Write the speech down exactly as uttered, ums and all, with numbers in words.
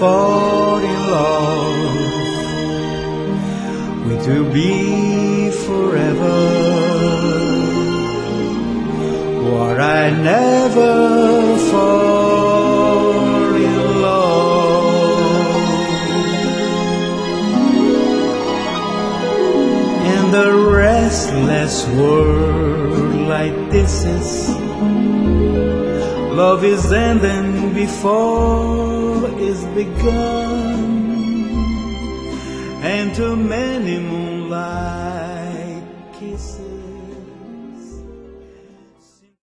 fall in love, it will be forever. Or I never fall in love. In the restless world like this is, love is ending before it's begun, and too many moonlight kisses